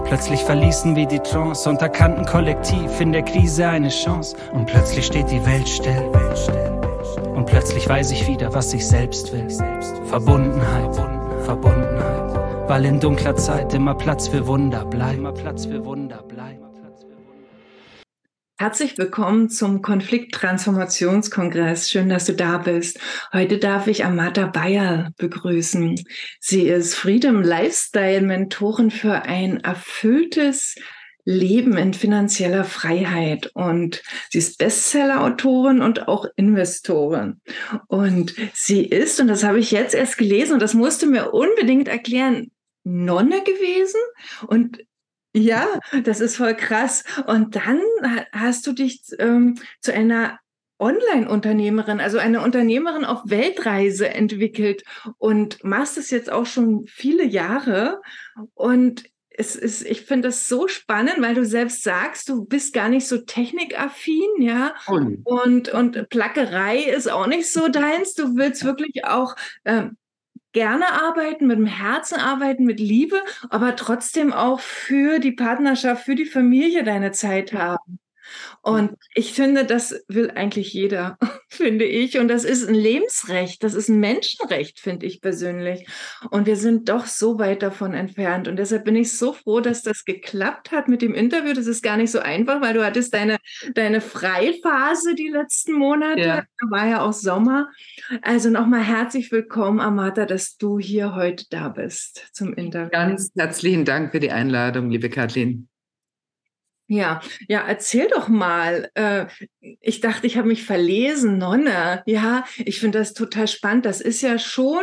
Plötzlich verließen wir die Trance und erkannten kollektiv in der Krise eine Chance. Und plötzlich steht die Welt still. Und plötzlich weiß ich wieder, was ich selbst will. Verbundenheit, Verbundenheit. Weil in dunkler Zeit immer Platz für Wunder bleibt. Herzlich willkommen zum Konflikttransformationskongress. Schön, dass du da bist. Heute darf ich Amata Bayer begrüßen. Sie ist Freedom Lifestyle Mentorin für ein erfülltes Leben in finanzieller Freiheit. Und sie ist Bestseller-Autorin und auch Investorin. Und sie ist, und das habe ich jetzt erst gelesen, und das musst du mir unbedingt erklären, Nonne gewesen und ja, das ist voll krass. Und dann hast du dich zu einer Online-Unternehmerin, also eine Unternehmerin auf Weltreise entwickelt und machst es jetzt auch schon viele Jahre. Und ich finde das so spannend, weil du selbst sagst, du bist gar nicht so technikaffin, ja. Und Plackerei ist auch nicht so deins. Du willst wirklich auch gerne arbeiten, mit dem Herzen arbeiten, mit Liebe, aber trotzdem auch für die Partnerschaft, für die Familie deine Zeit haben. Und ich finde, das will eigentlich jeder, finde ich. Und das ist ein Lebensrecht, das ist ein Menschenrecht, finde ich persönlich. Und wir sind doch so weit davon entfernt. Und deshalb bin ich so froh, dass das geklappt hat mit dem Interview. Das ist gar nicht so einfach, weil du hattest deine Freiphase die letzten Monate. Ja. Da war ja auch Sommer. Also nochmal herzlich willkommen, Amata, dass du hier heute da bist zum Interview. Ganz herzlichen Dank für die Einladung, liebe Kathleen. Ja, erzähl doch mal. Ich dachte, ich habe mich verlesen, Nonne. Ja, ich finde das total spannend. Das ist ja schon,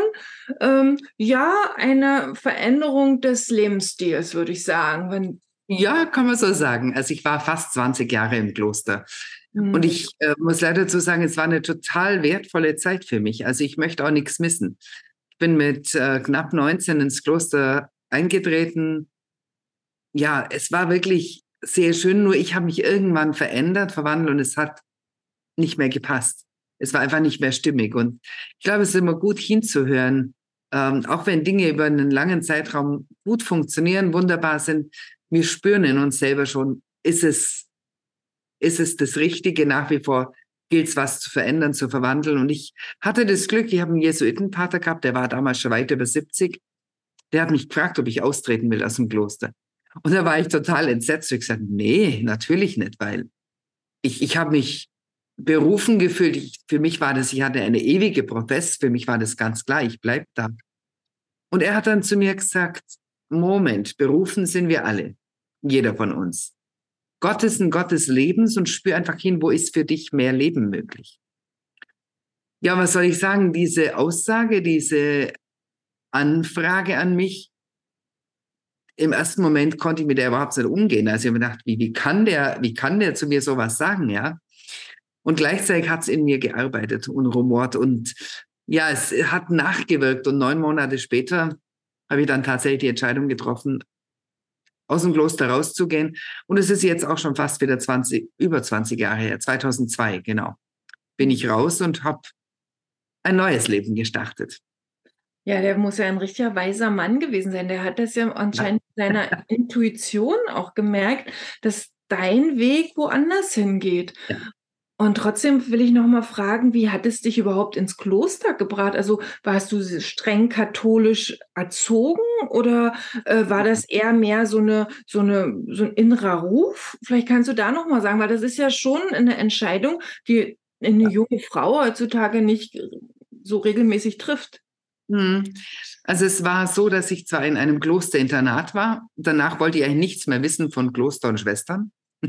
eine Veränderung des Lebensstils, würde ich sagen. Ja, kann man so sagen. Also ich war fast 20 Jahre im Kloster. Und ich muss leider dazu sagen, es war eine total wertvolle Zeit für mich. Also ich möchte auch nichts missen. Ich bin mit knapp 19 ins Kloster eingetreten. Ja, es war wirklich sehr schön, nur ich habe mich irgendwann verändert, verwandelt und es hat nicht mehr gepasst. Es war einfach nicht mehr stimmig. Und ich glaube, es ist immer gut hinzuhören, auch wenn Dinge über einen langen Zeitraum gut funktionieren, wunderbar sind. Wir spüren in uns selber schon, ist es das Richtige? Nach wie vor gilt es, was zu verändern, zu verwandeln. Und ich hatte das Glück, ich habe einen Jesuitenpater gehabt, der war damals schon weit über 70. Der hat mich gefragt, ob ich austreten will aus dem Kloster. Und da war ich total entsetzt. Ich gesagt, nee, natürlich nicht, weil ich habe mich berufen gefühlt. Für mich war das, ich hatte eine ewige Protest, für mich war das ganz klar, ich bleib da. Und er hat dann zu mir gesagt, Moment, berufen sind wir alle, jeder von uns. Gott ist ein Gott des Lebens und spür einfach hin, wo ist für dich mehr Leben möglich. Ja, was soll ich sagen, diese Aussage, diese Anfrage an mich, im ersten Moment konnte ich mit der überhaupt nicht umgehen. Also ich habe mir gedacht, wie kann der zu mir sowas sagen, ja? Und gleichzeitig hat es in mir gearbeitet und rumort und ja, es hat nachgewirkt und 9 Monate später habe ich dann tatsächlich die Entscheidung getroffen, aus dem Kloster rauszugehen. Und es ist jetzt auch schon fast wieder über 20 Jahre her, 2002, genau, bin ich raus und habe ein neues Leben gestartet. Ja, der muss ja ein richtiger weiser Mann gewesen sein. Der hat das ja anscheinend in seiner Intuition auch gemerkt, dass dein Weg woanders hingeht. Ja. Und trotzdem will ich noch mal fragen, wie hat es dich überhaupt ins Kloster gebracht? Also warst du streng katholisch erzogen oder war das eher mehr so ein innerer Ruf? Vielleicht kannst du da noch mal sagen, weil das ist ja schon eine Entscheidung, die eine junge Frau heutzutage nicht so regelmäßig trifft. Also es war so, dass ich zwar in einem Klosterinternat war, danach wollte ich eigentlich nichts mehr wissen von Kloster und Schwestern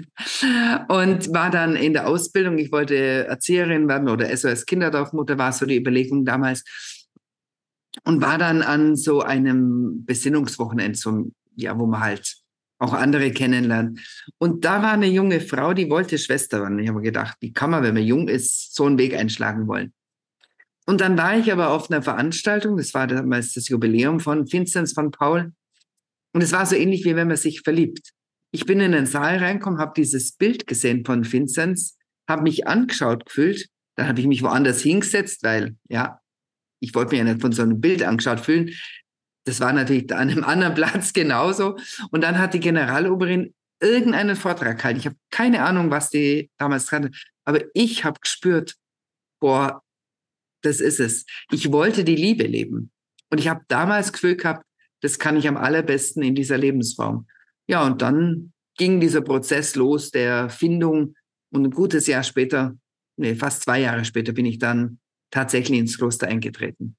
und war dann in der Ausbildung, ich wollte Erzieherin werden oder SOS Kinderdorfmutter war so die Überlegung damals und war dann an so einem Besinnungswochenende, wo man halt auch andere kennenlernt. Und da war eine junge Frau, die wollte Schwester werden. Ich habe mir gedacht, wie kann man, wenn man jung ist, so einen Weg einschlagen wollen? Und dann war ich aber auf einer Veranstaltung, das war damals das Jubiläum von Vinzenz von Paul. Und es war so ähnlich, wie wenn man sich verliebt. Ich bin in den Saal reingekommen, habe dieses Bild gesehen von Vinzenz, habe mich angeschaut gefühlt. Dann habe ich mich woanders hingesetzt, weil, ja, ich wollte mir ja nicht von so einem Bild angeschaut fühlen. Das war natürlich an einem anderen Platz genauso. Und dann hat die Generaloberin irgendeinen Vortrag gehalten. Ich habe keine Ahnung, was die damals hatte, aber ich habe gespürt, boah, das ist es. Ich wollte die Liebe leben. Und ich habe damals das Gefühl gehabt, das kann ich am allerbesten in dieser Lebensform. Ja, und dann ging dieser Prozess los der Findung. Und ein gutes Jahr später, fast 2 Jahre später, bin ich dann tatsächlich ins Kloster eingetreten.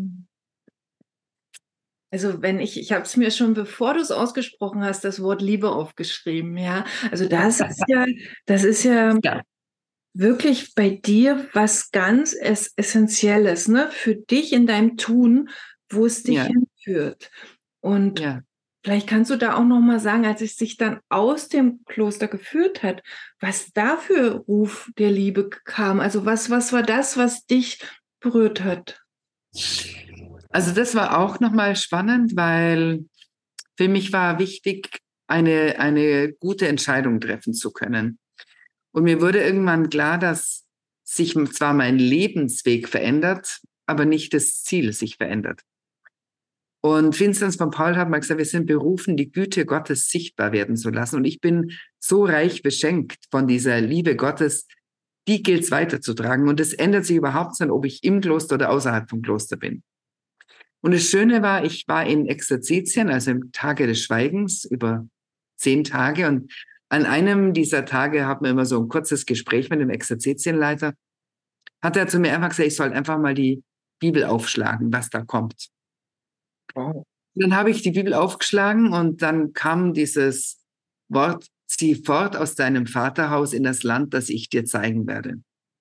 Also ich habe es mir schon, bevor du es ausgesprochen hast, das Wort Liebe aufgeschrieben, ja. Also das ist ja wirklich bei dir was ganz Essentielles, ne, für dich in deinem Tun, wo es dich hinführt. Und vielleicht kannst du da auch noch mal sagen, als es sich dann aus dem Kloster geführt hat, was da für Ruf der Liebe kam. Also was war das, was dich berührt hat? Also das war auch nochmal spannend, weil für mich war wichtig, eine gute Entscheidung treffen zu können. Und mir wurde irgendwann klar, dass sich zwar mein Lebensweg verändert, aber nicht das Ziel sich verändert. Und Vinzenz von Paul hat mal gesagt, wir sind berufen, die Güte Gottes sichtbar werden zu lassen. Und ich bin so reich beschenkt von dieser Liebe Gottes, die gilt es weiterzutragen. Und es ändert sich überhaupt nicht, ob ich im Kloster oder außerhalb vom Kloster bin. Und das Schöne war, ich war in Exerzitien, also im Tage des Schweigens, über 10 Tage. Und an einem dieser Tage hatten wir immer so ein kurzes Gespräch mit dem Exerzitienleiter. Hat er zu mir einfach gesagt, ich soll einfach mal die Bibel aufschlagen, was da kommt. Wow. Dann habe ich die Bibel aufgeschlagen und dann kam dieses Wort, zieh fort aus deinem Vaterhaus in das Land, das ich dir zeigen werde.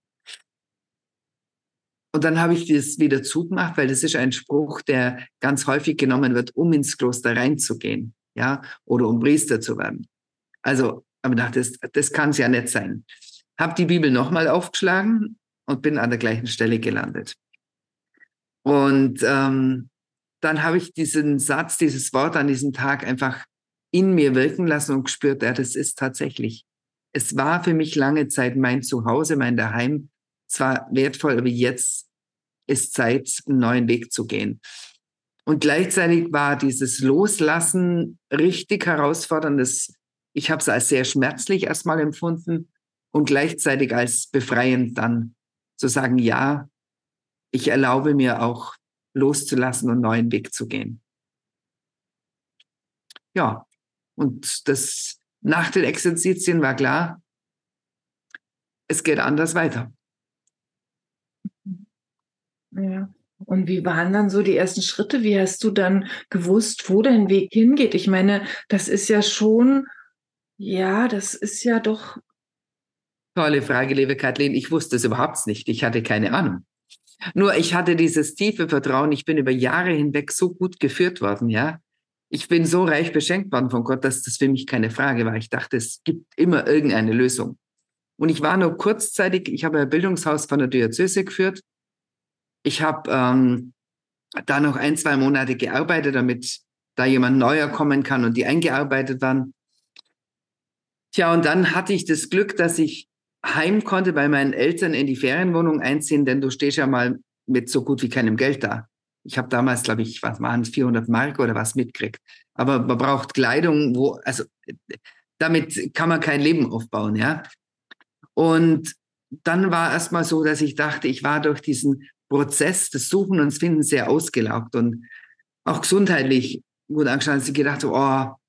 Und dann habe ich das wieder zugemacht, weil das ist ein Spruch, der ganz häufig genommen wird, um ins Kloster reinzugehen, ja, oder um Priester zu werden. Also, aber ich dachte, das kann es ja nicht sein. Habe die Bibel nochmal aufgeschlagen und bin an der gleichen Stelle gelandet. Und dann habe ich diesen Satz, dieses Wort an diesem Tag einfach in mir wirken lassen und gespürt, ja, das ist tatsächlich. Es war für mich lange Zeit mein Zuhause, mein Daheim. Es war wertvoll, aber jetzt ist Zeit, einen neuen Weg zu gehen. Und gleichzeitig war dieses Loslassen richtig herausfordernd. Ich habe es als sehr schmerzlich erstmal empfunden und gleichzeitig als befreiend dann zu sagen, ja, ich erlaube mir auch loszulassen und einen neuen Weg zu gehen. Ja, und das nach den Exerzitien war klar, es geht anders weiter. Ja. Und wie waren dann so die ersten Schritte? Wie hast du dann gewusst, wo dein Weg hingeht? Ich meine, das ist ja schon, das ist ja doch. Tolle Frage, liebe Kathleen. Ich wusste es überhaupt nicht. Ich hatte keine Ahnung. Nur ich hatte dieses tiefe Vertrauen. Ich bin über Jahre hinweg so gut geführt worden, ja. Ich bin so reich beschenkt worden von Gott, dass das für mich keine Frage war. Ich dachte, es gibt immer irgendeine Lösung. Und ich war nur kurzzeitig, ich habe ein Bildungshaus von der Diözese geführt. Ich habe da noch 1-2 Monate gearbeitet, damit da jemand neuer kommen kann und die eingearbeitet waren. Tja, und dann hatte ich das Glück, dass ich heim konnte bei meinen Eltern in die Ferienwohnung einziehen, denn du stehst ja mal mit so gut wie keinem Geld da. Ich habe damals, glaube ich, was waren es, 400 Mark oder was mitgekriegt. Aber man braucht Kleidung, also damit kann man kein Leben aufbauen, ja. Und dann war erst mal so, dass ich dachte, ich war durch diesen Prozess des Suchen und Finden sehr ausgelaugt und auch gesundheitlich gut angeschaut, dass ich gedacht habe,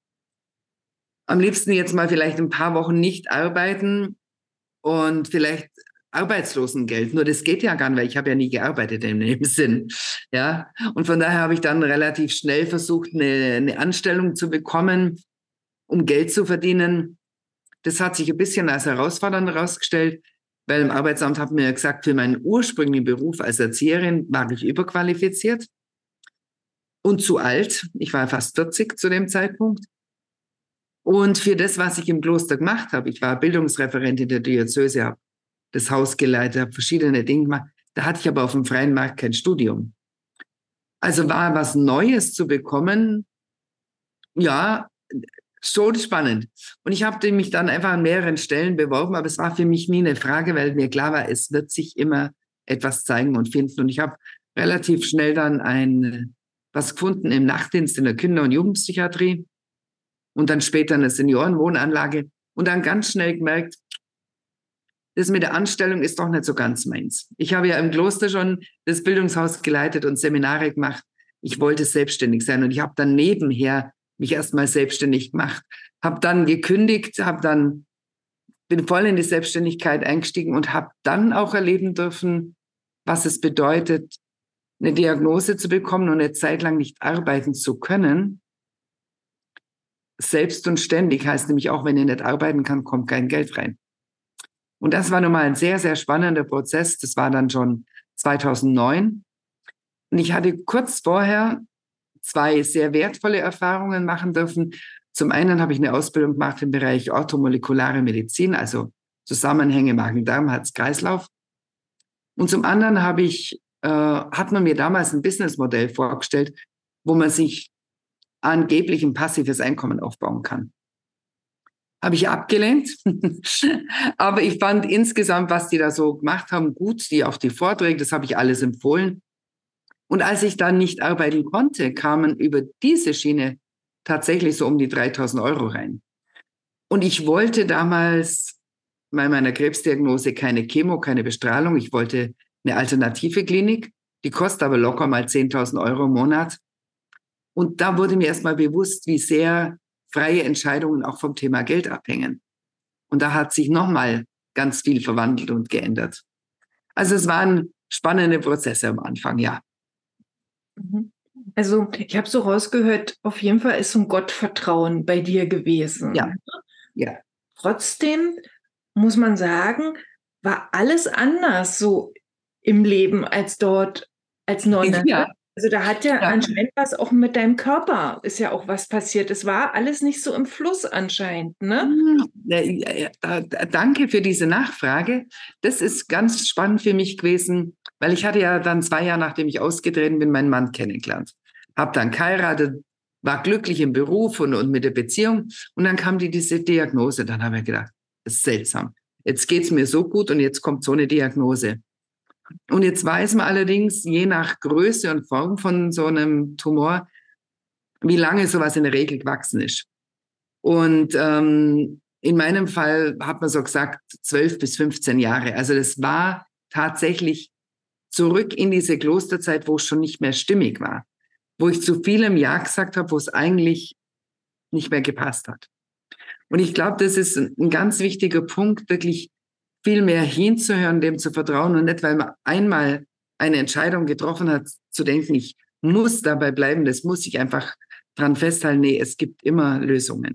am liebsten jetzt mal vielleicht ein paar Wochen nicht arbeiten und vielleicht Arbeitslosengeld. Nur das geht ja gar nicht, weil ich habe ja nie gearbeitet in dem Sinn. Ja? Und von daher habe ich dann relativ schnell versucht, eine Anstellung zu bekommen, um Geld zu verdienen. Das hat sich ein bisschen als herausfordernd herausgestellt, weil im Arbeitsamt hat mir gesagt, für meinen ursprünglichen Beruf als Erzieherin war ich überqualifiziert und zu alt. Ich war fast 40 zu dem Zeitpunkt. Und für das, was ich im Kloster gemacht habe, ich war Bildungsreferentin der Diözese, habe das Haus geleitet, habe verschiedene Dinge gemacht. Da hatte ich aber auf dem freien Markt kein Studium. Also war was Neues zu bekommen, ja, schon spannend. Und ich habe mich dann einfach an mehreren Stellen beworben, aber es war für mich nie eine Frage, weil mir klar war, es wird sich immer etwas zeigen und finden. Und ich habe relativ schnell dann ein was gefunden im Nachtdienst in der Kinder- und Jugendpsychiatrie und dann später in der Seniorenwohnanlage und dann ganz schnell gemerkt, das mit der Anstellung ist doch nicht so ganz meins. Ich habe ja im Kloster schon das Bildungshaus geleitet und Seminare gemacht. Ich wollte selbstständig sein und ich habe dann nebenher mich erstmal selbstständig gemacht, habe dann gekündigt, bin voll in die Selbstständigkeit eingestiegen und habe dann auch erleben dürfen, was es bedeutet, eine Diagnose zu bekommen und eine Zeit lang nicht arbeiten zu können. Selbst und ständig heißt nämlich auch, wenn ich nicht arbeiten kann, kommt kein Geld rein. Und das war nochmal ein sehr, sehr spannender Prozess. Das war dann schon 2009. Und ich hatte kurz vorher 2 sehr wertvolle Erfahrungen machen dürfen. Zum einen habe ich eine Ausbildung gemacht im Bereich orthomolekulare Medizin, also Zusammenhänge Magen-Darm, Herz-Kreislauf. Und zum anderen hat man mir damals ein Businessmodell vorgestellt, wo man sich angeblich ein passives Einkommen aufbauen kann. Habe ich abgelehnt. Aber ich fand insgesamt, was die da so gemacht haben, gut, auch die Vorträge, das habe ich alles empfohlen. Und als ich dann nicht arbeiten konnte, kamen über diese Schiene tatsächlich so um die 3.000 Euro rein. Und ich wollte damals bei meiner Krebsdiagnose keine Chemo, keine Bestrahlung. Ich wollte eine alternative Klinik. Die kostet aber locker mal 10.000 Euro im Monat. Und da wurde mir erstmal bewusst, wie sehr freie Entscheidungen auch vom Thema Geld abhängen. Und da hat sich nochmal ganz viel verwandelt und geändert. Also es waren spannende Prozesse am Anfang, ja. Also ich habe so rausgehört, auf jeden Fall ist so ein Gottvertrauen bei dir gewesen. Ja, ja. Trotzdem muss man sagen, war alles anders so im Leben als dort als Nonne. Ja. Also da hat ja anscheinend was auch mit deinem Körper, ist ja auch was passiert. Es war alles nicht so im Fluss anscheinend, ne? Danke für diese Nachfrage. Das ist ganz spannend für mich gewesen, weil ich hatte ja dann 2 Jahre, nachdem ich ausgetreten bin, meinen Mann kennengelernt. Habe dann geheiratet, war glücklich im Beruf und mit der Beziehung. Und dann kam diese Diagnose. Dann habe ich gedacht, das ist seltsam. Jetzt geht es mir so gut und jetzt kommt so eine Diagnose. Und jetzt weiß man allerdings, je nach Größe und Form von so einem Tumor, wie lange sowas in der Regel gewachsen ist. Und in meinem Fall hat man so gesagt 12 bis 15 Jahre. Also das war tatsächlich zurück in diese Klosterzeit, wo es schon nicht mehr stimmig war. Wo ich zu vielem Ja gesagt habe, wo es eigentlich nicht mehr gepasst hat. Und ich glaube, das ist ein ganz wichtiger Punkt, wirklich viel mehr hinzuhören, dem zu vertrauen und nicht, weil man einmal eine Entscheidung getroffen hat, zu denken, ich muss dabei bleiben, das muss ich einfach dran festhalten. Nee, es gibt immer Lösungen.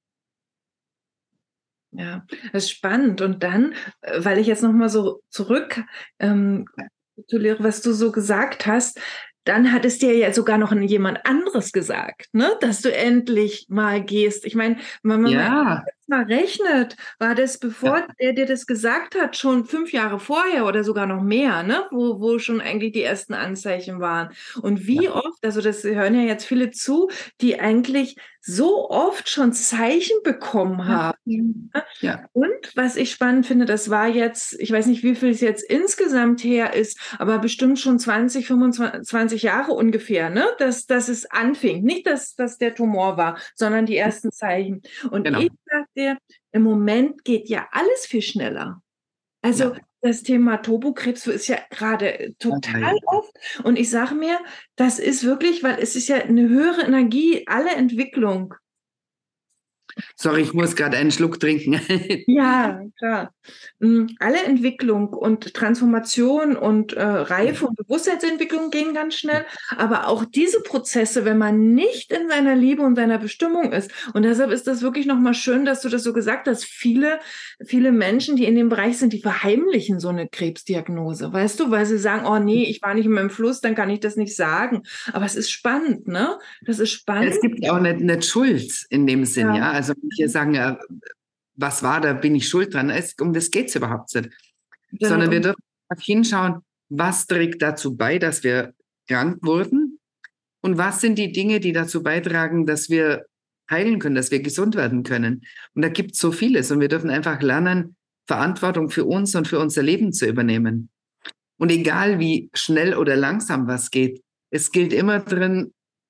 Ja, das ist spannend. Und dann, weil ich jetzt nochmal so zurück was du so gesagt hast, dann hat es dir ja sogar noch jemand anderes gesagt, ne? Dass du endlich mal gehst. Ich meine, wenn man mal rechnet, war das, bevor der dir das gesagt hat, schon 5 Jahre vorher oder sogar noch mehr, ne? Wo schon eigentlich die ersten Anzeichen waren. Und wie oft, also das hören ja jetzt viele zu, die eigentlich so oft schon Zeichen bekommen haben. Ja. Und was ich spannend finde, das war jetzt, ich weiß nicht, wie viel es jetzt insgesamt her ist, aber bestimmt schon 20, 25 Jahre ungefähr, ne? Dass es anfing. Nicht, dass der Tumor war, sondern die ersten Zeichen. Und ich sag dir, im Moment geht ja alles viel schneller. Also das Thema Turbokrebs ist ja gerade total oft. Und ich sage mir, das ist wirklich, weil es ist ja eine höhere Energie, alle Entwicklung. Sorry, ich muss gerade einen Schluck trinken. Ja, klar. Alle Entwicklung und Transformation und Reife und Bewusstseinsentwicklung gehen ganz schnell. Aber auch diese Prozesse, wenn man nicht in seiner Liebe und seiner Bestimmung ist. Und deshalb ist das wirklich nochmal schön, dass du das so gesagt hast. Viele Menschen, die in dem Bereich sind, die verheimlichen so eine Krebsdiagnose. Weißt du, weil sie sagen, oh nee, ich war nicht in meinem Fluss, dann kann ich das nicht sagen. Aber es ist spannend, ne? Das ist spannend. Es gibt auch nicht Schuld in dem Sinn, ja. Also manche sagen ja, was war, da bin ich schuld dran. Um das geht es überhaupt nicht. Ja. Sondern wir dürfen hinschauen, was trägt dazu bei, dass wir krank wurden und was sind die Dinge, die dazu beitragen, dass wir heilen können, dass wir gesund werden können. Und da gibt es so vieles und wir dürfen einfach lernen, Verantwortung für uns und für unser Leben zu übernehmen. Und egal wie schnell oder langsam was geht, es gilt immer drin,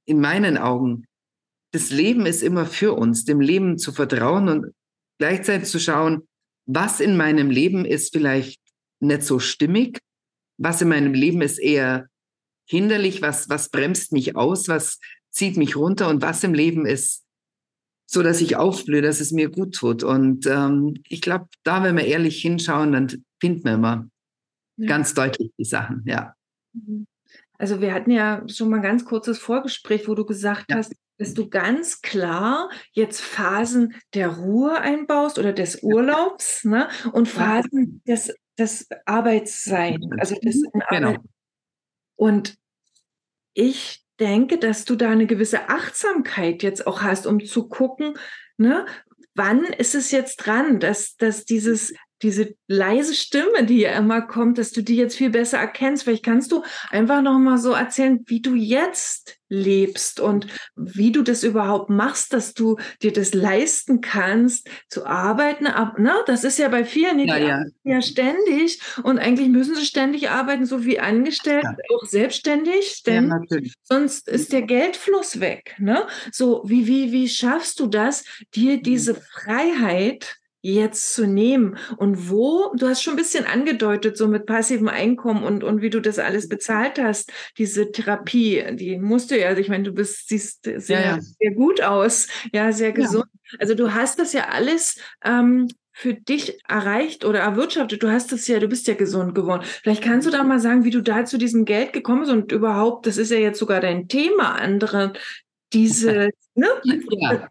in meinen Augen, das Leben ist immer für uns, dem Leben zu vertrauen und gleichzeitig zu schauen, was in meinem Leben ist vielleicht nicht so stimmig, was in meinem Leben ist eher hinderlich, was bremst mich aus, was zieht mich runter und was im Leben ist so, dass ich aufblühe, dass es mir gut tut. Und ich glaube, da, wenn wir ehrlich hinschauen, dann finden wir immer ganz deutlich die Sachen, ja. Also wir hatten ja schon mal ein ganz kurzes Vorgespräch, wo du gesagt hast, dass du ganz klar jetzt Phasen der Ruhe einbaust oder des Urlaubs, ne? Und Phasen des Arbeitsseins, also des Arbeit. Und ich denke, dass du da eine gewisse Achtsamkeit jetzt auch hast, um zu gucken, ne, wann ist es jetzt dran, dass diese leise Stimme, die ja immer kommt, dass du die jetzt viel besser erkennst. Vielleicht kannst du einfach noch mal so erzählen, wie du jetzt lebst und wie du das überhaupt machst, dass du dir das leisten kannst, zu arbeiten. Ne? Das ist ja bei vielen, die arbeiten ja ständig und eigentlich müssen sie ständig arbeiten, so wie angestellt, auch selbstständig, ständig. Sonst ist der Geldfluss weg. Ne? So, wie schaffst du das, dir diese Freiheit jetzt zu nehmen und du hast schon ein bisschen angedeutet, so mit passivem Einkommen und wie du das alles bezahlt hast, diese Therapie, die musst du ja, also ich meine, siehst sehr gut aus, ja, sehr gesund. Ja. Also du hast das ja alles für dich erreicht oder erwirtschaftet. Du bist ja gesund geworden. Vielleicht kannst du da mal sagen, wie du da zu diesem Geld gekommen bist und überhaupt, das ist ja jetzt sogar dein Thema, andere, diese, ne? Ja.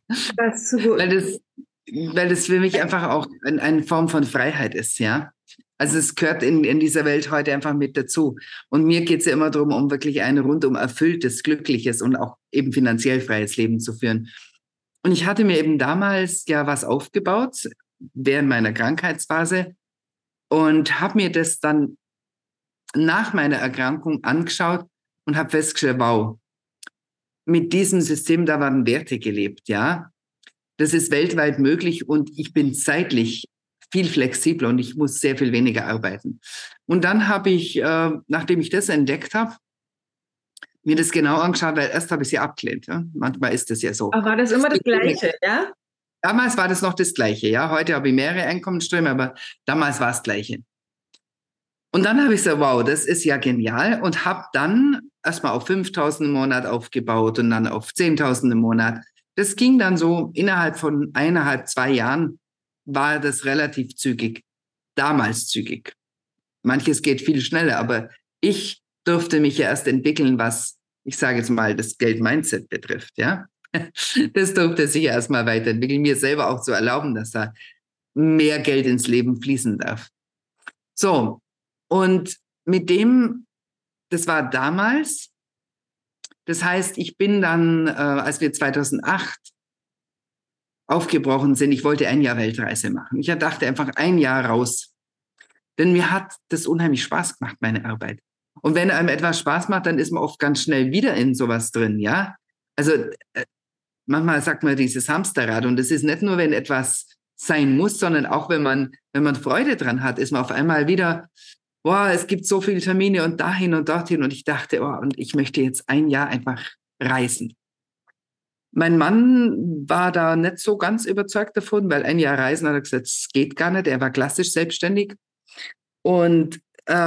Weil das für mich einfach auch eine Form von Freiheit ist, ja. Also es gehört in dieser Welt heute einfach mit dazu. Und mir geht es ja immer darum, um wirklich ein rundum erfülltes, glückliches und auch eben finanziell freies Leben zu führen. Und ich hatte mir eben damals ja was aufgebaut während meiner Krankheitsphase und habe mir das dann nach meiner Erkrankung angeschaut und habe festgestellt, wow, mit diesem System, da waren Werte gelebt, ja. Das ist weltweit möglich und ich bin zeitlich viel flexibler und ich muss sehr viel weniger arbeiten. Und dann habe ich, nachdem ich das entdeckt habe, mir das genau angeschaut, weil erst habe ich sie abgelehnt. Ja? Manchmal ist das ja so. Aber war das immer das Gleiche, ja? Damals war das noch das Gleiche, ja. Heute habe ich mehrere Einkommensströme, aber damals war es das Gleiche. Und dann habe ich gesagt, wow, das ist ja genial und habe dann erstmal auf 5.000 im Monat aufgebaut und dann auf 10.000 im Monat. Das ging dann so innerhalb von 1,5, 2 Jahren war das relativ zügig. Damals zügig. Manches geht viel schneller, aber ich durfte mich ja erst entwickeln, was, ich sage jetzt mal, das Geld-Mindset betrifft, ja. Das durfte sich erst mal weiterentwickeln, mir selber auch zu erlauben, dass da mehr Geld ins Leben fließen darf. So, und mit dem, das war damals, das heißt, ich bin dann, als wir 2008 aufgebrochen sind, ich wollte 1 Jahr Weltreise machen. Ich dachte einfach 1 Jahr raus. Denn mir hat das unheimlich Spaß gemacht, meine Arbeit. Und wenn einem etwas Spaß macht, dann ist man oft ganz schnell wieder in sowas drin, ja. Also manchmal sagt man dieses Hamsterrad und das ist nicht nur, wenn etwas sein muss, sondern auch wenn man Freude dran hat, ist man auf einmal wieder, boah, es gibt so viele Termine und dahin und dorthin und ich dachte, oh, und ich möchte jetzt 1 Jahr einfach reisen. Mein Mann war da nicht so ganz überzeugt davon, weil 1 Jahr reisen, hat er gesagt, es geht gar nicht. Er war klassisch selbstständig. Und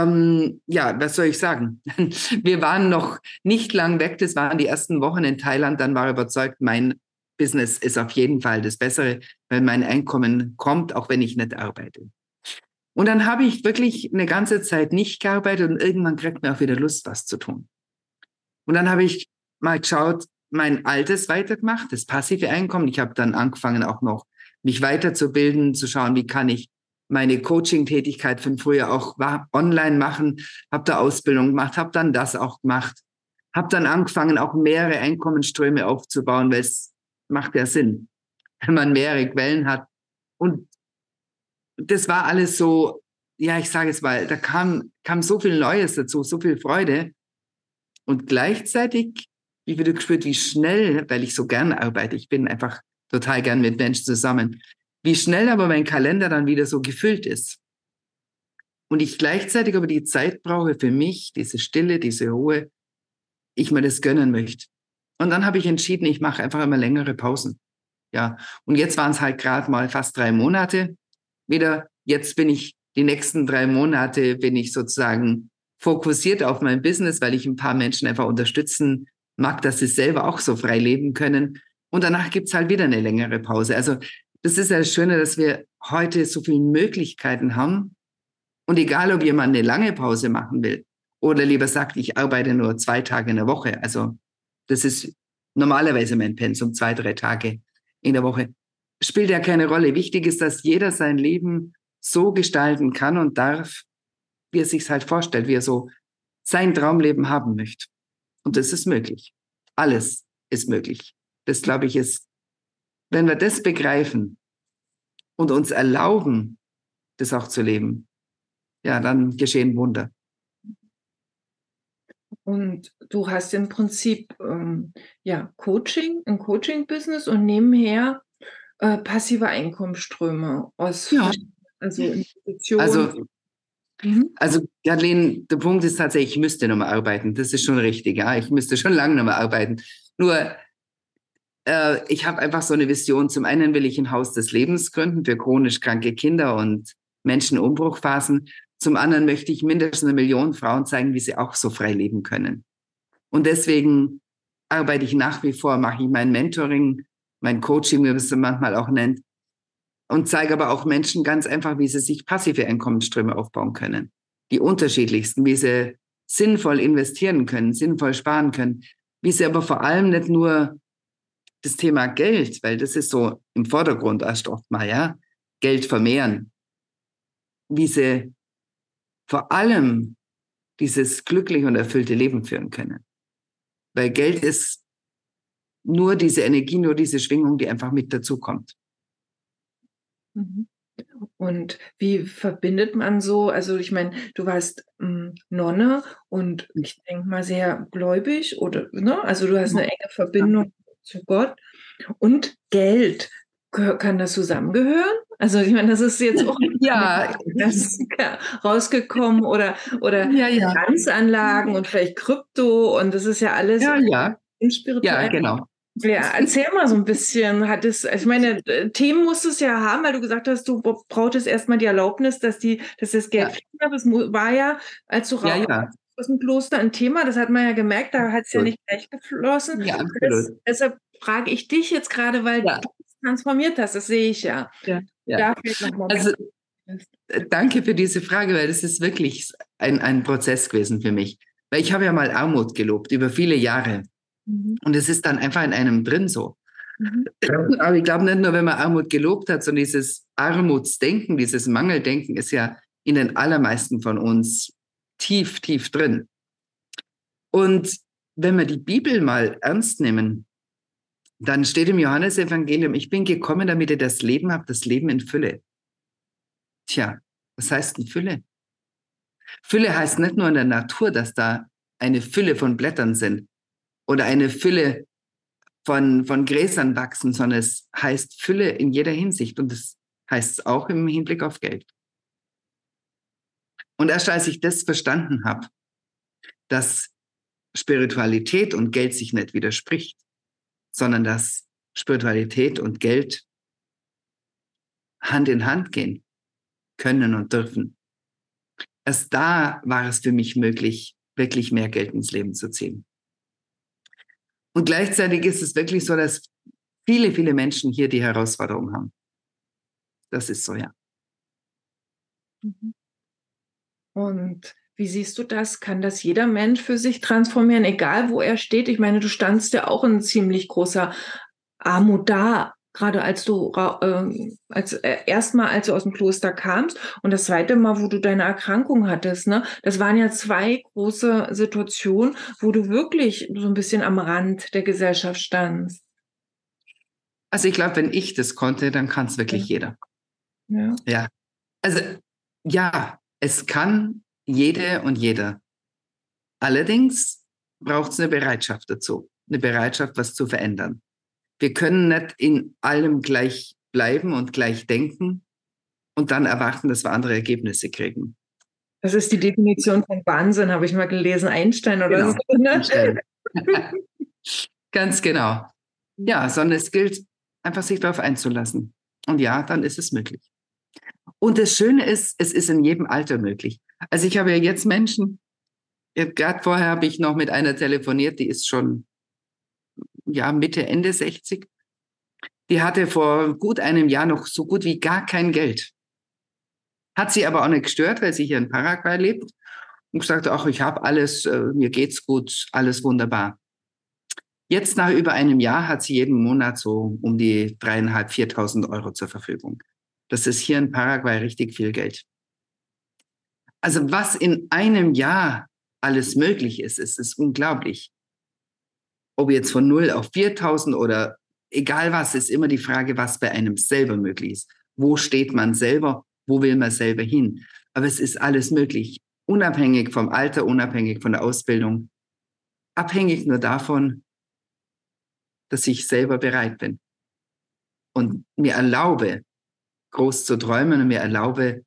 ja, was soll ich sagen? Wir waren noch nicht lang weg. Das waren die ersten Wochen in Thailand. Dann war er überzeugt, mein Business ist auf jeden Fall das Bessere, weil mein Einkommen kommt, auch wenn ich nicht arbeite. Und dann habe ich wirklich eine ganze Zeit nicht gearbeitet und irgendwann kriegt mir auch wieder Lust, was zu tun. Und dann habe ich mal geschaut, mein Altes weitergemacht, das passive Einkommen. Ich habe dann angefangen, auch noch mich weiterzubilden, zu schauen, wie kann ich meine Coaching-Tätigkeit von früher auch online machen, habe da Ausbildung gemacht, habe dann das auch gemacht, habe dann angefangen, auch mehrere Einkommensströme aufzubauen, weil es macht ja Sinn, wenn man mehrere Quellen hat. Und das war alles so, ja, ich sage es mal, da kam so viel Neues dazu, so viel Freude. Und gleichzeitig, ich wieder gespürt, wie schnell, weil ich so gern arbeite, ich bin einfach total gern mit Menschen zusammen, wie schnell aber mein Kalender dann wieder so gefüllt ist. Und ich gleichzeitig aber die Zeit brauche für mich, diese Stille, diese Ruhe, ich mir das gönnen möchte. Und dann habe ich entschieden, ich mache einfach immer längere Pausen. Ja, und jetzt waren es halt gerade mal fast 3 Monate wieder. Jetzt bin ich die nächsten 3 Monate bin ich sozusagen fokussiert auf mein Business, weil ich ein paar Menschen einfach unterstützen mag, dass sie selber auch so frei leben können. Und danach gibt's halt wieder eine längere Pause. Also das ist ja das Schöne, dass wir heute so viele Möglichkeiten haben. Und egal, ob jemand eine lange Pause machen will oder lieber sagt, ich arbeite nur 2 Tage in der Woche. Also das ist normalerweise mein Pensum, 2, 3 Tage in der Woche. Spielt ja keine Rolle. Wichtig ist, dass jeder sein Leben so gestalten kann und darf, wie er sich halt vorstellt, wie er so sein Traumleben haben möchte. Und das ist möglich. Alles ist möglich. Das, glaube ich, ist, wenn wir das begreifen und uns erlauben, das auch zu leben, ja, dann geschehen Wunder. Und du hast im Prinzip Coaching, ein Coaching-Business und nebenher passive Einkommensströme aus Institutionen. Also, Kathleen, der Punkt ist tatsächlich, ich müsste nochmal arbeiten. Das ist schon richtig, ja. Ich müsste schon lange nochmal arbeiten. Nur, ich habe einfach so eine Vision. Zum einen will ich ein Haus des Lebens gründen für chronisch kranke Kinder und Menschen in Umbruchphasen. Zum anderen möchte ich mindestens 1 Million Frauen zeigen, wie sie auch so frei leben können. Und deswegen arbeite ich nach wie vor, mache ich mein Mentoring, mein Coaching, wie man es manchmal auch nennt, und zeige aber auch Menschen ganz einfach, wie sie sich passive Einkommensströme aufbauen können. Die unterschiedlichsten, wie sie sinnvoll investieren können, sinnvoll sparen können, wie sie aber vor allem nicht nur das Thema Geld, weil das ist so im Vordergrund erst oft mal, ja, Geld vermehren, wie sie vor allem dieses glückliche und erfüllte Leben führen können. Weil Geld ist nur diese Energie, nur diese Schwingung, die einfach mit dazukommt. Und wie verbindet man so, also ich meine, du warst Nonne und ich denke mal sehr gläubig, oder, ne? Also du hast eine enge Verbindung zu Gott und Geld. Kann das zusammengehören? Also ich meine, das ist jetzt auch rausgekommen oder Finanzanlagen und vielleicht Krypto und das ist ja alles spirituell. Ja, genau. Ja, erzähl mal so ein bisschen. Ich meine, Themen musst du es ja haben, weil du gesagt hast, du brauchtest erstmal die Erlaubnis, dass das Geld fließt. Das war ja, als du raus aus dem Kloster ein Thema, das hat man ja gemerkt, da hat es ja nicht gleich geflossen. Ja, absolut. Deshalb frage ich dich jetzt gerade, weil du es transformiert hast, das sehe ich ja. Also, danke für diese Frage, weil das ist wirklich ein Prozess gewesen für mich. Weil ich habe ja mal Armut gelobt über viele Jahre. Und es ist dann einfach in einem drin so. Aber ich glaube nicht nur, wenn man Armut gelobt hat, sondern dieses Armutsdenken, dieses Mangeldenken ist ja in den allermeisten von uns tief, tief drin. Und wenn wir die Bibel mal ernst nehmen, dann steht im Johannesevangelium, ich bin gekommen, damit ihr das Leben habt, das Leben in Fülle. Tja, was heißt denn Fülle? Fülle heißt nicht nur in der Natur, dass da eine Fülle von Blättern sind oder eine Fülle von Gräsern wachsen, sondern es heißt Fülle in jeder Hinsicht und das heißt auch im Hinblick auf Geld. Und erst als ich das verstanden habe, dass Spiritualität und Geld sich nicht widerspricht, sondern dass Spiritualität und Geld Hand in Hand gehen können und dürfen, erst da war es für mich möglich, wirklich mehr Geld ins Leben zu ziehen. Und gleichzeitig ist es wirklich so, dass viele, viele Menschen hier die Herausforderung haben. Das ist so, ja. Und wie siehst du das? Kann das jeder Mensch für sich transformieren, egal wo er steht? Ich meine, du standst ja auch in ziemlich großer Armut da, gerade als du erstmal, als du aus dem Kloster kamst und das zweite Mal, wo du deine Erkrankung hattest, ne? Das waren ja 2 große Situationen, wo du wirklich so ein bisschen am Rand der Gesellschaft standst. Also ich glaube, wenn ich das konnte, dann kann es wirklich jeder. Ja. Also ja, es kann jede und jeder. Allerdings braucht es eine Bereitschaft dazu, eine Bereitschaft, was zu verändern. Wir können nicht in allem gleich bleiben und gleich denken und dann erwarten, dass wir andere Ergebnisse kriegen. Das ist die Definition von Wahnsinn, habe ich mal gelesen. Einstein oder so. Ne? Ganz genau. Ja, sondern es gilt, einfach sich darauf einzulassen. Und ja, dann ist es möglich. Und das Schöne ist, es ist in jedem Alter möglich. Also ich habe ja jetzt Menschen, gerade vorher habe ich noch mit einer telefoniert, die ist schon ja, Mitte, Ende 60. Die hatte vor gut einem Jahr noch so gut wie gar kein Geld. Hat sie aber auch nicht gestört, weil sie hier in Paraguay lebt und gesagt, ach, ich habe alles, mir geht's gut, alles wunderbar. Jetzt nach über einem Jahr hat sie jeden Monat so um die 3.500, 4.000 Euro zur Verfügung. Das ist hier in Paraguay richtig viel Geld. Also was in einem Jahr alles möglich ist, ist unglaublich. Ob jetzt von 0 auf 4.000 oder egal was, ist immer die Frage, was bei einem selber möglich ist. Wo steht man selber? Wo will man selber hin? Aber es ist alles möglich, unabhängig vom Alter, unabhängig von der Ausbildung, abhängig nur davon, dass ich selber bereit bin und mir erlaube, groß zu träumen und mir erlaube,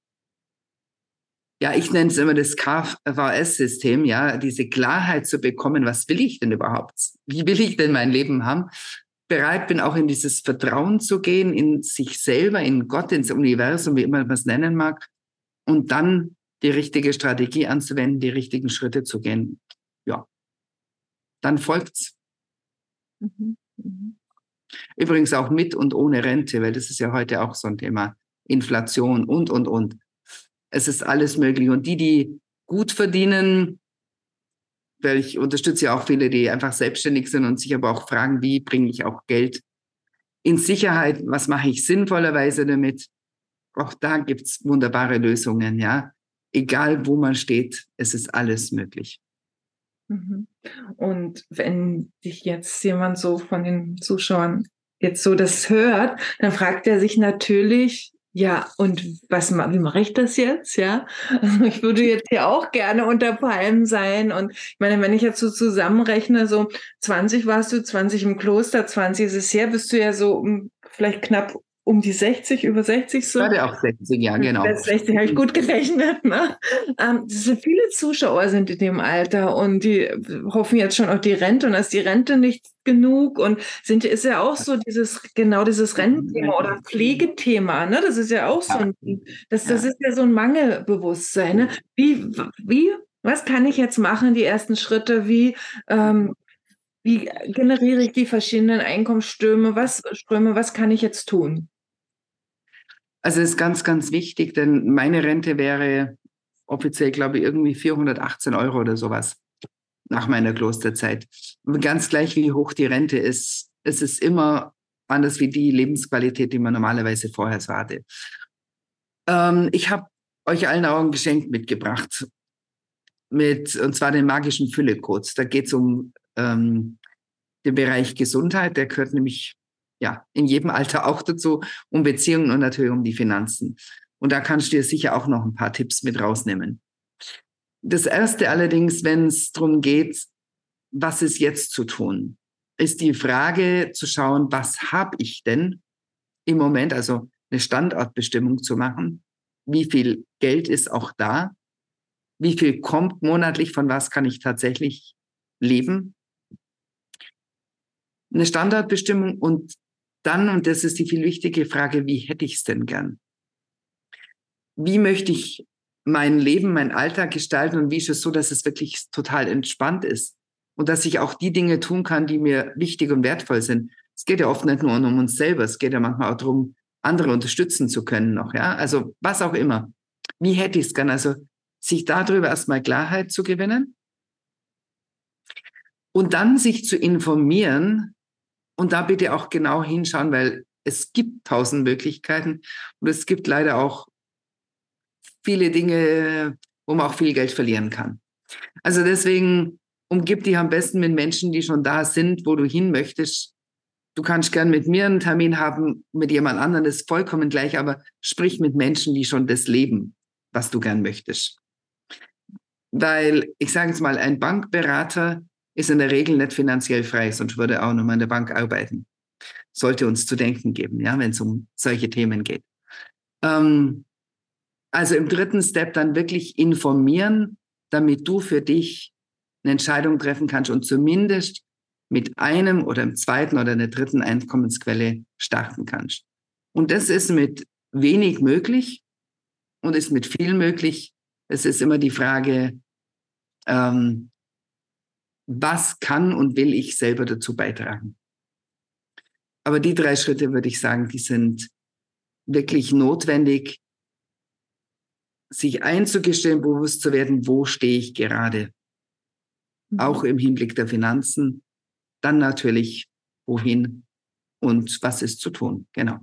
ja, ich nenne es immer das KVS-System, ja, diese Klarheit zu bekommen, was will ich denn überhaupt? Wie will ich denn mein Leben haben? Bereit bin, auch in dieses Vertrauen zu gehen, in sich selber, in Gott, ins Universum, wie immer man es nennen mag, und dann die richtige Strategie anzuwenden, die richtigen Schritte zu gehen. Ja, dann folgt's. Mhm. Mhm. Übrigens auch mit und ohne Rente, weil das ist ja heute auch so ein Thema. Inflation und. Es ist alles möglich. Und die gut verdienen, weil ich unterstütze ja auch viele, die einfach selbstständig sind und sich aber auch fragen, wie bringe ich auch Geld in Sicherheit, was mache ich sinnvollerweise damit? Auch da gibt's wunderbare Lösungen, ja. Egal, wo man steht, es ist alles möglich. Mhm. Und wenn dich jetzt jemand so von den Zuschauern jetzt so das hört, dann fragt er sich natürlich, ja, und wie mache ich das jetzt? Ja, also ich würde jetzt hier auch gerne unter Palmen sein. Und ich meine, wenn ich jetzt so zusammenrechne, so 20 warst du, 20 im Kloster, 20 ist es her, bist du ja so vielleicht knapp um die 60, über 60 so. Gerade auch 60, ja, genau. Bei 60 habe ich gut gerechnet. Ne? Viele Zuschauer sind in dem Alter und die hoffen jetzt schon auf die Rente und ist die Rente nicht genug und ist ja auch so dieses Rententhema oder Pflegethema. Ne? Das ist ja auch so das ist ja so ein Mangelbewusstsein. Ne? Was kann ich jetzt machen, die ersten Schritte? Wie generiere ich die verschiedenen Einkommensströme? Was kann ich jetzt tun? Also es ist ganz, ganz wichtig, denn meine Rente wäre offiziell, glaube ich, irgendwie 418 Euro oder sowas nach meiner Klosterzeit. Und ganz gleich, wie hoch die Rente ist, es ist immer anders wie die Lebensqualität, die man normalerweise vorher so hatte. Ich habe euch allen auch ein Geschenk mitgebracht, und zwar den magischen Fülle-Code. Da geht es um den Bereich Gesundheit, der gehört nämlich ja in jedem Alter auch dazu, um Beziehungen und natürlich um die Finanzen. Und da kannst du dir sicher auch noch ein paar Tipps mit rausnehmen. Das Erste allerdings, wenn es darum geht, was ist jetzt zu tun, ist die Frage zu schauen, was habe ich denn im Moment, also eine Standortbestimmung zu machen. Wie viel Geld ist auch da? Wie viel kommt monatlich? Von was kann ich tatsächlich leben? Eine Standortbestimmung und dann, und das ist die viel wichtige Frage, wie hätte ich es denn gern? Wie möchte ich mein Leben, mein Alltag gestalten und wie ist es so, dass es wirklich total entspannt ist und dass ich auch die Dinge tun kann, die mir wichtig und wertvoll sind. Es geht ja oft nicht nur um uns selber, es geht ja manchmal auch darum, andere unterstützen zu können noch, ja, also was auch immer. Wie hätte ich es gern? Also sich darüber erstmal Klarheit zu gewinnen und dann sich zu informieren und da bitte auch genau hinschauen, weil es gibt 1000 Möglichkeiten und es gibt leider auch viele Dinge, wo man auch viel Geld verlieren kann. Also deswegen umgib dich am besten mit Menschen, die schon da sind, wo du hin möchtest. Du kannst gern mit mir einen Termin haben, mit jemand anderem, das ist vollkommen gleich, aber sprich mit Menschen, die schon das leben, was du gern möchtest. Weil, ich sage jetzt mal, ein Bankberater ist in der Regel nicht finanziell frei, sonst würde er auch noch mal in der Bank arbeiten. Sollte uns zu denken geben, ja, wenn es um solche Themen geht. Also im dritten Step dann wirklich informieren, damit du für dich eine Entscheidung treffen kannst und zumindest mit einem oder einem zweiten oder einer dritten Einkommensquelle starten kannst. Und das ist mit wenig möglich und ist mit viel möglich. Es ist immer die Frage, was kann und will ich selber dazu beitragen? Aber die 3 Schritte, würde ich sagen, die sind wirklich notwendig, sich einzugestehen, bewusst zu werden, wo stehe ich gerade? Auch im Hinblick der Finanzen. Dann natürlich, wohin und was ist zu tun. Genau.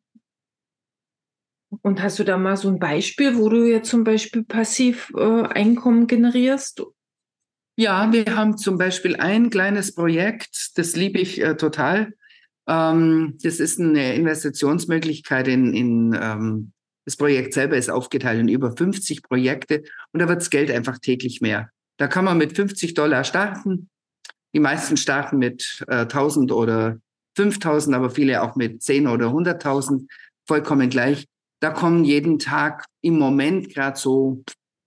Und hast du da mal so ein Beispiel, wo du jetzt zum Beispiel passiv Einkommen generierst? Ja, wir haben zum Beispiel ein kleines Projekt, das liebe ich total. Das ist eine Investitionsmöglichkeit das Projekt selber ist aufgeteilt in über 50 Projekte und da wird das Geld einfach täglich mehr. Da kann man mit $50 starten. Die meisten starten mit 1.000 oder 5.000, aber viele auch mit 10 oder 100.000, vollkommen gleich. Da kommen jeden Tag im Moment gerade so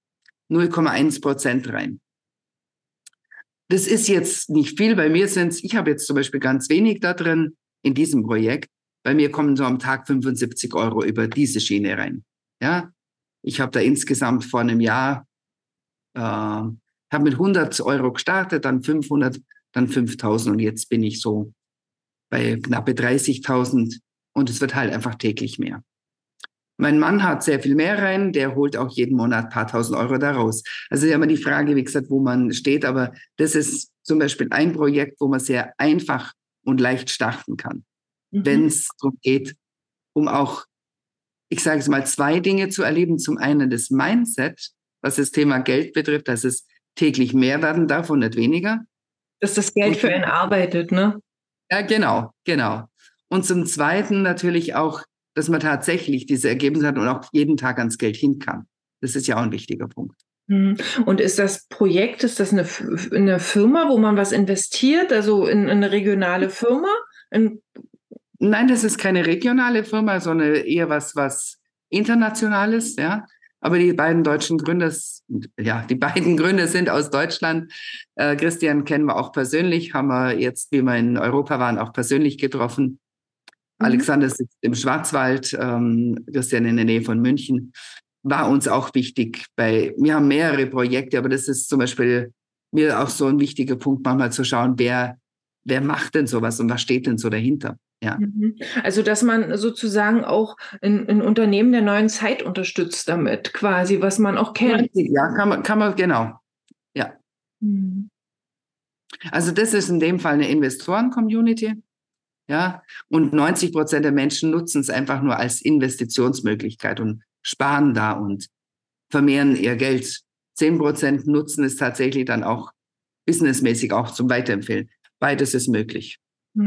0,1% rein. Das ist jetzt nicht viel. Bei mir ich habe jetzt zum Beispiel ganz wenig da drin in diesem Projekt. Bei mir kommen so am Tag 75 € über diese Schiene rein. Ja, ich habe da insgesamt vor einem Jahr, habe mit 100 € gestartet, dann 500, dann 5.000 und jetzt bin ich so bei knappe 30.000 und es wird halt einfach täglich mehr. Mein Mann hat sehr viel mehr rein, der holt auch jeden Monat ein paar tausend Euro daraus. Also ist ja immer die Frage, wie gesagt, wo man steht, aber das ist zum Beispiel ein Projekt, wo man sehr einfach und leicht starten kann. Wenn es darum geht, um auch, ich sage es mal, 2 Dinge zu erleben. Zum einen das Mindset, was das Thema Geld betrifft, dass es täglich mehr werden darf und nicht weniger. Dass das Geld für einen arbeitet, ne? Ja, genau. Und zum Zweiten natürlich auch, dass man tatsächlich diese Ergebnisse hat und auch jeden Tag ans Geld hin kann. Das ist ja auch ein wichtiger Punkt. Und ist das eine Firma, wo man was investiert, also in eine regionale Firma? Nein, das ist keine regionale Firma, sondern eher was Internationales, ja. Aber die beiden Gründer sind aus Deutschland. Christian kennen wir auch persönlich, haben wir jetzt, wie wir in Europa waren, auch persönlich getroffen. Alexander sitzt im Schwarzwald, Christian in der Nähe von München. War uns auch wichtig. Wir haben mehrere Projekte, aber das ist zum Beispiel mir auch so ein wichtiger Punkt, manchmal zu schauen, wer macht denn sowas und was steht denn so dahinter. Ja. Also, dass man sozusagen auch ein Unternehmen der neuen Zeit unterstützt damit, quasi, was man auch kennt. Ja, kann man, genau. Ja. Also das ist in dem Fall eine Investoren-Community. Ja, und 90% der Menschen nutzen es einfach nur als Investitionsmöglichkeit und sparen da und vermehren ihr Geld. 10% nutzen es tatsächlich dann auch businessmäßig auch zum Weiterempfehlen. Beides ist möglich.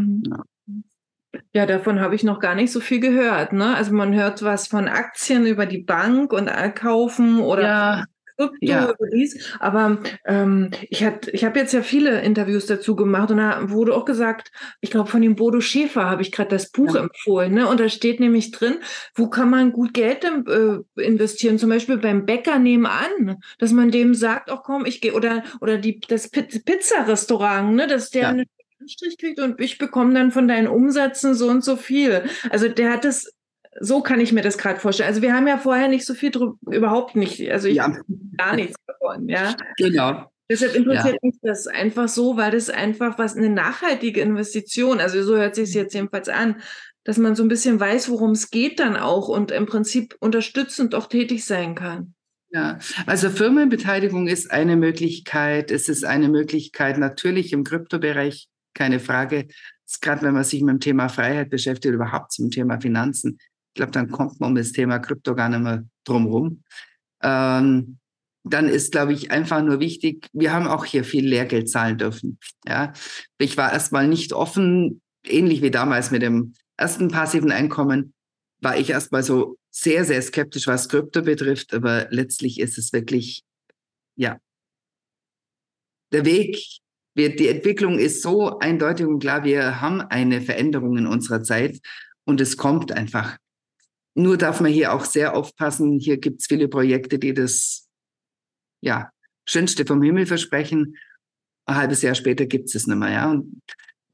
Ja, davon habe ich noch gar nicht so viel gehört, ne? Also man hört was von Aktien über die Bank und kaufen oder Krypto, aber ich habe jetzt ja viele Interviews dazu gemacht und da wurde auch gesagt, ich glaube von dem Bodo Schäfer habe ich gerade das Buch empfohlen, ne? Und da steht nämlich drin, wo kann man gut Geld investieren, zum Beispiel beim Bäcker nebenan, dass man dem sagt, ach komm, ich gehe oder das Pizzarestaurant, ne, dass der eine Strich kriegt und ich bekomme dann von deinen Umsätzen so und so viel. Also der hat das, so kann ich mir das gerade vorstellen. Also wir haben ja vorher nicht so viel überhaupt nicht, also ich gar nichts davon, ja. Genau. Deshalb interessiert mich das einfach so, weil das einfach eine nachhaltige Investition, also so hört sich es jetzt jedenfalls an, dass man so ein bisschen weiß, worum es geht dann auch und im Prinzip unterstützend auch tätig sein kann. Ja, also Firmenbeteiligung ist eine Möglichkeit. Es ist eine Möglichkeit natürlich im Kryptobereich, keine Frage. Gerade wenn man sich mit dem Thema Freiheit beschäftigt, überhaupt zum Thema Finanzen. Ich glaube, dann kommt man um das Thema Krypto gar nicht mehr drumherum. Dann ist, glaube ich, einfach nur wichtig, wir haben auch hier viel Lehrgeld zahlen dürfen. Ja, ich war erstmal nicht offen, ähnlich wie damals mit dem ersten passiven Einkommen, war ich erstmal so sehr, sehr skeptisch, was Krypto betrifft, aber letztlich ist es wirklich, ja, der Weg, die Entwicklung ist so eindeutig und klar, wir haben eine Veränderung in unserer Zeit und es kommt einfach. Nur darf man hier auch sehr aufpassen, hier gibt es viele Projekte, die das, Schönste vom Himmel versprechen. Ein halbes Jahr später gibt es nicht mehr, ja. Und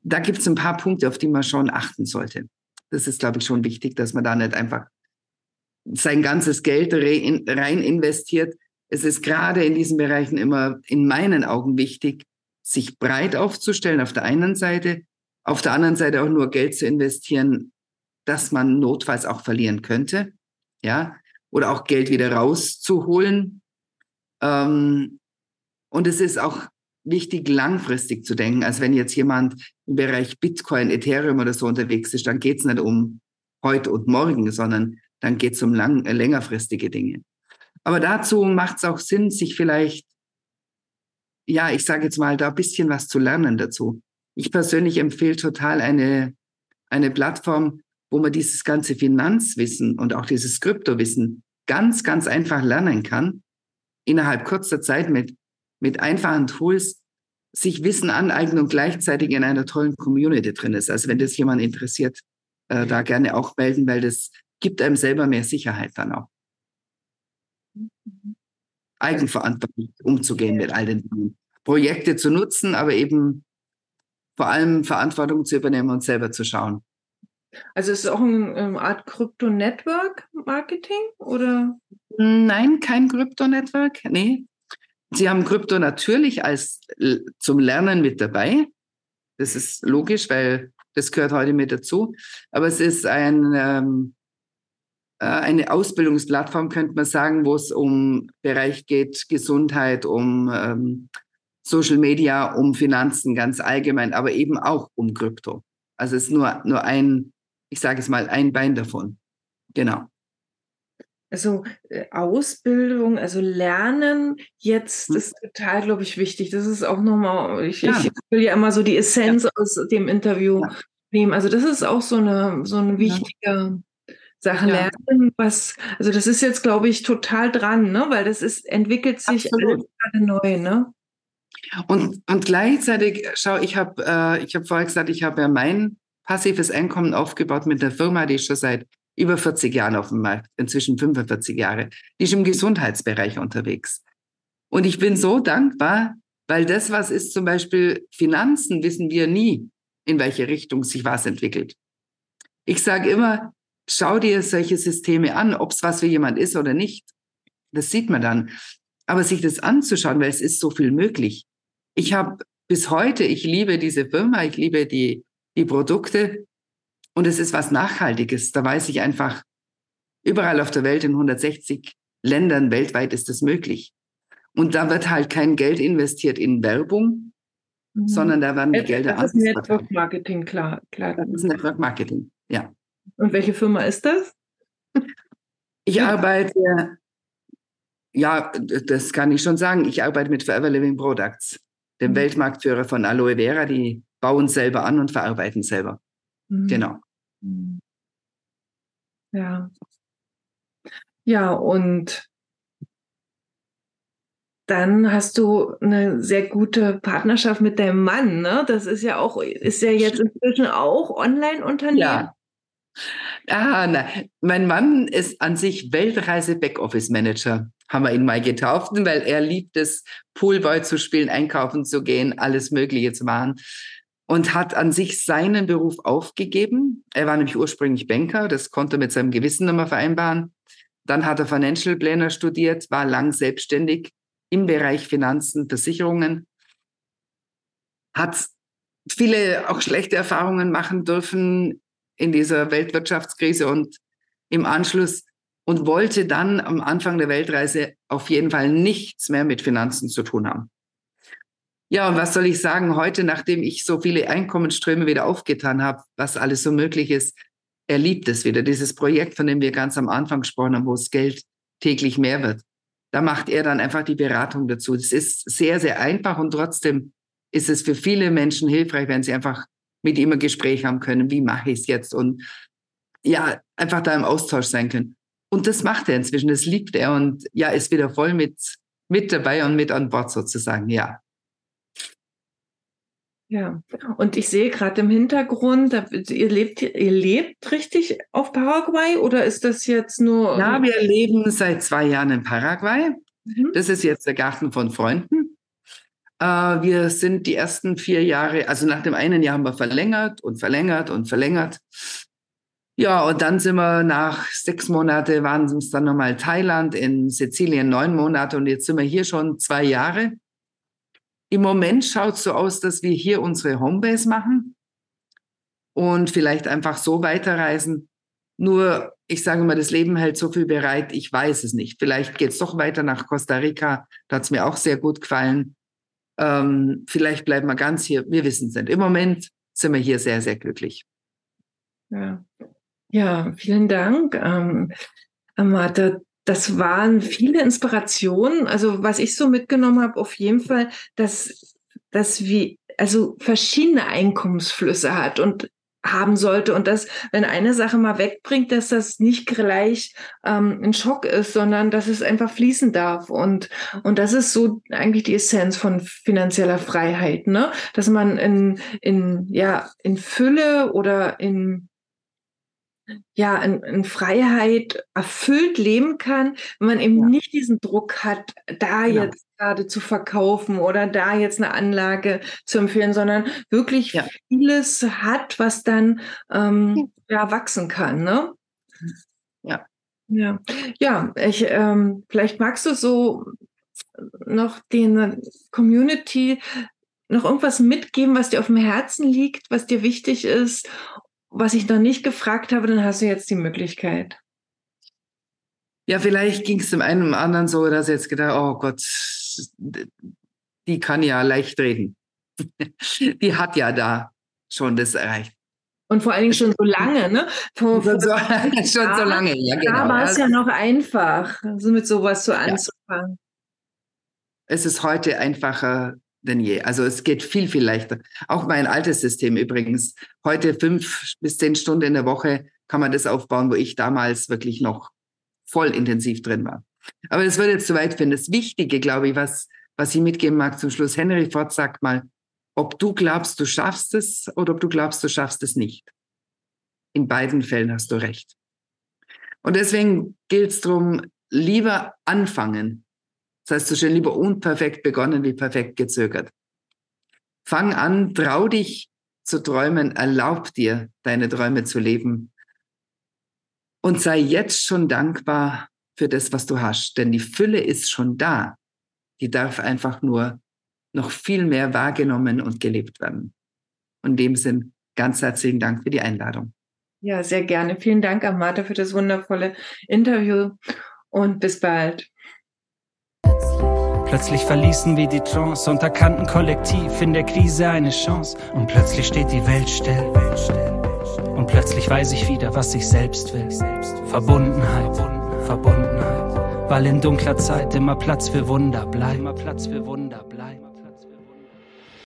da gibt es ein paar Punkte, auf die man schon achten sollte. Das ist, glaube ich, schon wichtig, dass man da nicht einfach sein ganzes Geld rein investiert. Es ist gerade in diesen Bereichen immer in meinen Augen wichtig, sich breit aufzustellen auf der einen Seite, auf der anderen Seite auch nur Geld zu investieren, das man notfalls auch verlieren könnte, ja, oder auch Geld wieder rauszuholen. Und es ist auch wichtig, langfristig zu denken. Also wenn jetzt jemand im Bereich Bitcoin, Ethereum oder so unterwegs ist, dann geht es nicht um heute und morgen, sondern dann geht es um längerfristige Dinge. Aber dazu macht es auch Sinn, sich vielleicht, ja, ich sage jetzt mal, da ein bisschen was zu lernen dazu. Ich persönlich empfehle total eine Plattform, wo man dieses ganze Finanzwissen und auch dieses Kryptowissen ganz, ganz einfach lernen kann, innerhalb kurzer Zeit mit einfachen Tools sich Wissen aneignen und gleichzeitig in einer tollen Community drin ist. Also wenn das jemand interessiert, da gerne auch melden, weil das gibt einem selber mehr Sicherheit dann auch. Eigenverantwortlich umzugehen mit all den Dingen. Projekte zu nutzen, aber eben vor allem Verantwortung zu übernehmen und selber zu schauen. Also ist es auch eine Art Krypto-Network-Marketing, oder? Nein, kein Krypto-Network, nee. Sie haben Krypto natürlich zum Lernen mit dabei. Das ist logisch, weil das gehört heute mit dazu. Aber es ist eine Ausbildungsplattform, könnte man sagen, wo es um Bereich geht, Gesundheit, um Social Media, um Finanzen ganz allgemein, aber eben auch um Krypto. Also es ist nur ein, ich sage es mal, ein Bein davon. Genau. Also Ausbildung, also Lernen jetzt ist total, glaube ich, wichtig. Das ist auch nochmal, ich will ja immer so die Essenz aus dem Interview nehmen. Also das ist auch so eine wichtige Sache. Lernen, also das ist jetzt, glaube ich, total dran, ne? Weil entwickelt sich alles gerade neu, ne? Und gleichzeitig, schau, ich habe vorher gesagt, ich habe ja mein passives Einkommen aufgebaut mit einer Firma, die ist schon seit über 40 Jahren auf dem Markt, inzwischen 45 Jahre. Die ist im Gesundheitsbereich unterwegs. Und ich bin so dankbar, weil das, was ist zum Beispiel Finanzen, wissen wir nie, in welche Richtung sich was entwickelt. Ich sage immer, schau dir solche Systeme an, ob es was für jemand ist oder nicht. Das sieht man dann. Aber sich das anzuschauen, weil es ist so viel möglich. Ich habe bis heute, ich liebe diese Firma, ich liebe die Produkte und es ist was Nachhaltiges. Da weiß ich einfach, überall auf der Welt, in 160 Ländern weltweit ist das möglich. Und da wird halt kein Geld investiert in Werbung, sondern da werden die Gelder Das ist Network Marketing, klar. Das ist Network Marketing, ja. Und welche Firma ist das? Ich arbeite, ja, das kann ich schon sagen, ich arbeite mit Forever Living Products, dem Weltmarktführer von Aloe Vera, die bauen selber an und verarbeiten selber. Genau. Ja. Ja, und dann hast du eine sehr gute Partnerschaft mit deinem Mann, ne? Das ist ja jetzt inzwischen auch Online-Unternehmen. Ja. Mein Mann ist an sich Weltreise-Backoffice-Manager, haben wir ihn mal getauft, weil er liebt es, Poolboy zu spielen, einkaufen zu gehen, alles Mögliche zu machen. Und hat an sich seinen Beruf aufgegeben. Er war nämlich ursprünglich Banker, das konnte er mit seinem Gewissen nochmal vereinbaren. Dann hat er Financial Planner studiert, war lang selbstständig im Bereich Finanzen, Versicherungen, hat viele auch schlechte Erfahrungen machen dürfen in dieser Weltwirtschaftskrise und im Anschluss und wollte dann am Anfang der Weltreise auf jeden Fall nichts mehr mit Finanzen zu tun haben. Ja, und was soll ich sagen, heute, nachdem ich so viele Einkommensströme wieder aufgetan habe, was alles so möglich ist, er liebt es wieder, dieses Projekt, von dem wir ganz am Anfang gesprochen haben, wo das Geld täglich mehr wird. Da macht er dann einfach die Beratung dazu. Das ist sehr, sehr einfach und trotzdem ist es für viele Menschen hilfreich, wenn sie einfach mit ihm ein Gespräch haben können. Wie mache ich es jetzt? Und ja, einfach da im Austausch sein können. Und das macht er inzwischen, das liebt er und ja, ist wieder voll mit dabei und mit an Bord sozusagen, ja. Ja, und ich sehe gerade im Hintergrund, ihr lebt richtig auf Paraguay oder ist das jetzt nur... Ja, wir leben seit 2 Jahren in Paraguay. Das ist jetzt der Garten von Freunden. Wir sind die ersten 4 Jahre, also nach dem einen Jahr haben wir verlängert und verlängert und verlängert. Ja, und dann sind wir nach 6 Monate, waren es dann nochmal Thailand, in Sizilien 9 Monate und jetzt sind wir hier schon 2 Jahre. Im Moment schaut es so aus, dass wir hier unsere Homebase machen und vielleicht einfach so weiterreisen. Nur, ich sage mal, das Leben hält so viel bereit, ich weiß es nicht. Vielleicht geht es doch weiter nach Costa Rica, da hat es mir auch sehr gut gefallen. Vielleicht bleiben wir ganz hier, wir wissen es nicht. Im Moment sind wir hier sehr, sehr glücklich. Ja, vielen Dank, Martha. Das waren viele Inspirationen. Also was ich so mitgenommen habe, auf jeden Fall, dass wir also verschiedene Einkommensflüsse hat und haben sollte und dass, wenn eine Sache mal wegbringt, dass das nicht gleich ein Schock ist, sondern dass es einfach fließen darf und das ist so eigentlich die Essenz von finanzieller Freiheit, ne? Dass man in Fülle oder in Freiheit erfüllt leben kann, wenn man eben nicht diesen Druck hat, da jetzt gerade zu verkaufen oder da jetzt eine Anlage zu empfehlen, sondern wirklich vieles hat, was dann wachsen kann, ne? Vielleicht magst du so noch den Community noch irgendwas mitgeben, was dir auf dem Herzen liegt, was dir wichtig ist, was ich noch nicht gefragt habe, dann hast du jetzt die Möglichkeit. Ja, vielleicht ging es dem einen oder anderen so, dass er jetzt gedacht, oh Gott, die kann ja leicht reden. Die hat ja da schon das erreicht. Und vor allen Dingen schon so lange, ne? Schon so lange, ja genau. Da war es ja noch einfach, so mit sowas so anzufangen. Es ist heute einfacher denn je. Also es geht viel, viel leichter. Auch mein altes System übrigens. Heute 5 bis 10 Stunden in der Woche kann man das aufbauen, wo ich damals wirklich noch voll intensiv drin war. Aber das würde jetzt zu weit führen. Das Wichtige, glaube ich, was ich mitgeben mag zum Schluss, Henry Ford sagt mal, ob du glaubst, du schaffst es oder ob du glaubst, du schaffst es nicht. In beiden Fällen hast du recht. Und deswegen gilt es darum, lieber anfangen. Das heißt so schön, lieber unperfekt begonnen wie perfekt gezögert. Fang an, trau dich zu träumen, erlaub dir, deine Träume zu leben. Und sei jetzt schon dankbar für das, was du hast. Denn die Fülle ist schon da. Die darf einfach nur noch viel mehr wahrgenommen und gelebt werden. Und in dem Sinn, ganz herzlichen Dank für die Einladung. Ja, sehr gerne. Vielen Dank, Martha, für das wundervolle Interview und bis bald. Plötzlich verließen wir die Trance und erkannten kollektiv in der Krise eine Chance. Und plötzlich steht die Welt still. Und plötzlich weiß ich wieder, was ich selbst will. Verbundenheit, weil in dunkler Zeit immer Platz für Wunder bleibt.